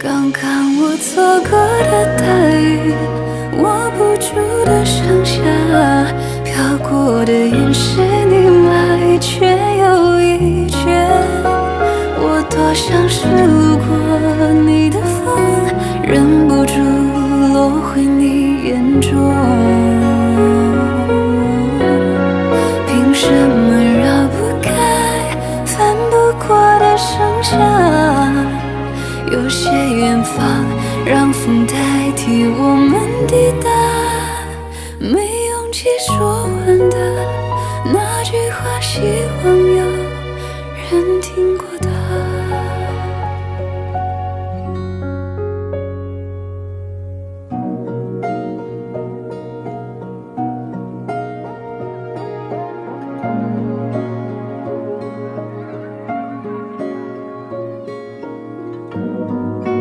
刚刚我错过的大雨，握不住的盛夏，飘过的眼是你来却又一绝。我多想是路过你的风，忍不住落回你眼中。凭什么绕不开翻不过的盛夏？有些远方让风代替我们抵达，没勇气说完的那句话，希望有人听过。